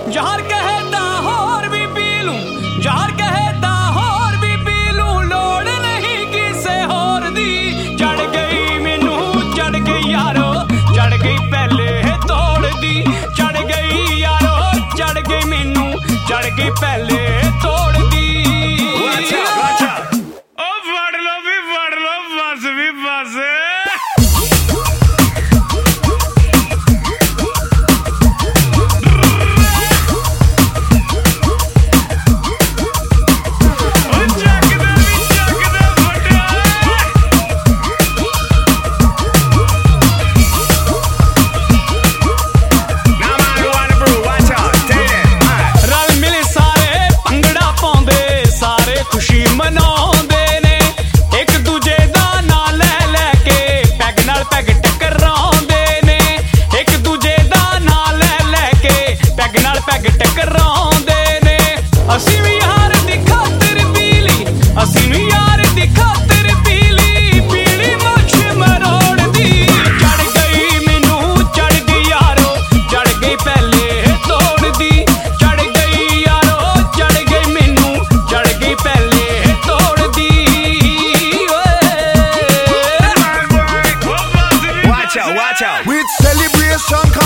ਜ਼ਹਰ ਕਹੇਤਾ ਹੋਰ ਵੀ ਪੀ ਲੂੰ, ਜ਼ਹਰ ਕਹੇਤਾ ਹੋਰ ਵੀ ਪੀ ਲੂੰ, ਲੋੜ ਨਹੀਂ ਕਿਸੇ ਹੋਰ ਦੀ। ਚੜ ਗਈ ਮੈਨੂੰ ਚੜ ਗਈ ਯਾਰੋ, ਚੜ ਗਈ ਪਹਿਲੇ ਤੋੜ ਦੀ। ਚੜ ਗਈ ਯਾਰੋ ਚੜ ਗਈ ਮੈਨੂੰ, ਚੜ ਗਈ ਪਹਿਲੇ ਤੋੜ ਦੀ। ਫੜ ਲੋ ਬਸ ਵੀ ਬਸ। ਖੁਸ਼ੀ ਮਨਾਉਂਦੇ ਨੇ ਇੱਕ ਦੂਜੇ ਦਾ ਨਾਂ ਲੈ ਲੈ ਕੇ, ਪੈਗ ਨਾਲ ਪੈਗ ਟਕਰਾਉਂਦੇ ਨੇ। ਇੱਕ ਦੂਜੇ ਦਾ ਨਾਂ ਲੈ ਲੈ ਕੇ, ਪੈਗ ਨਾਲ ਪੈਗ ਟਕਰਾਉਂਦੇ ਨੇ। ਅਸੀਂ ਵੀ ਯਾਰ ਦੀ ਖਾਤਰ ਪੀ ਲਈ, ਅਸੀਂ ਵੀ ਯਾਰ ਦੀ ਖਾਤਰ ਪੀ ਲਈ, ਪੀਲੀ ਮੁੱਛ ਮਰੋੜ ਦੀ। ਚੜ ਗਈ ਮੈਨੂੰ ਚੜ ਗਈ ਯਾਰੋ, ਚੜ ਗਈ ਪਹਿਲੇ ਤੋੜ ਦੀ। ਚੜ ਗਈ ਯਾਰੋ ਚੜ ਗਈ ਮੈਨੂੰ, ਚੜ ਗਈ ਪਹਿਲੇ ਤੋੜ ਦੀ। Watch out, watch out. With celebration